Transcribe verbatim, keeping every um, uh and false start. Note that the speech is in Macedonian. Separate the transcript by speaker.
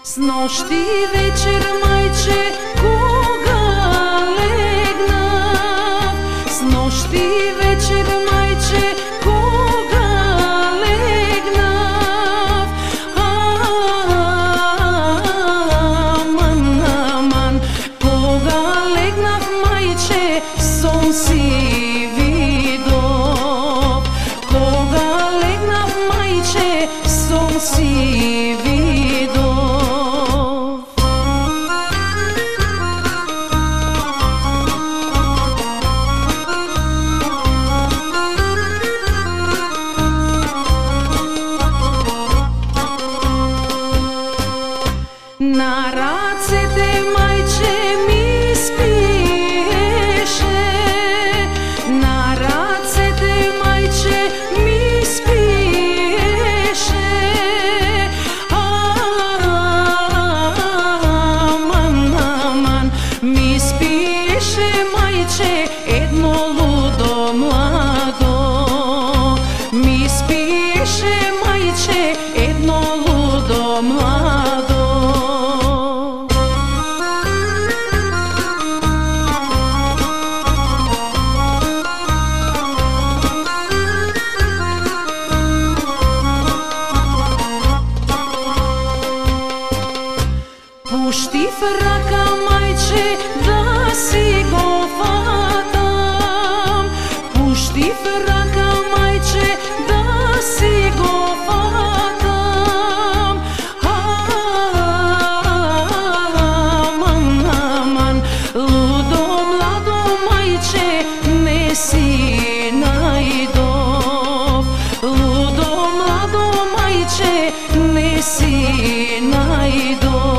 Speaker 1: Снощи вечер, майче, кога легнав, снощи вечер, майче, кога легнав, аман, аман, кога легнав, майче, сон си видов, кога легнав, майче, сон си видов. На ръцете, майче, ми спиеше, на ръцете, майче, ми спиеше, аман, аман, ми спиеше, майче, едно лудо младо, ми спиеше, майче, едно лудо младо. Пушти в ръка, майче, да си го фатам, пушти в ръка, майче, да си го фатам, аман, аман, лудо младо, майче, не си найдов, лудо младо, майче, не си найдов.